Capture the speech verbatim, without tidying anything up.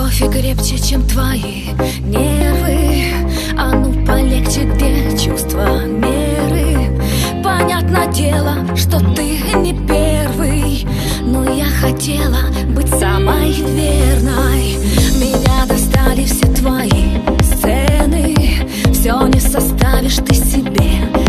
кофе крепче, чем твои нервы. А ну полегче, где чувства меры. Понятно дело, что ты не первый, но я хотела быть самой верной. Меня достали все твои сцены, все не составишь ты себе